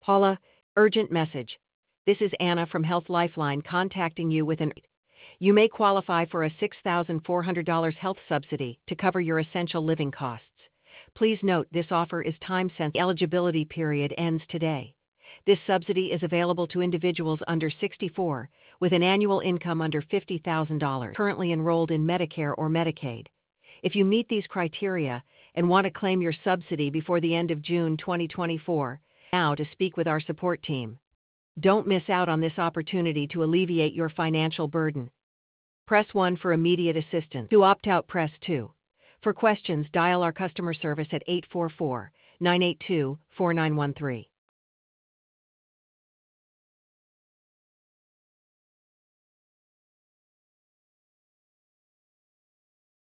Paula, urgent message. This is Anna from Health Lifeline contacting you with an. You may qualify for a $6,400 health subsidy to cover your essential living costs. Please note this offer is time-sensitive. The eligibility period ends today. This subsidy is available to individuals under 64 with an annual income under $50,000 currently enrolled in Medicare or Medicaid. If you meet these criteria and want to claim your subsidy before the end of June 2024, now to speak with our support team. Don't miss out on this opportunity to alleviate your financial burden. Press 1 for immediate assistance. To opt out, press 2. For questions, dial our customer service at 844-982-4913.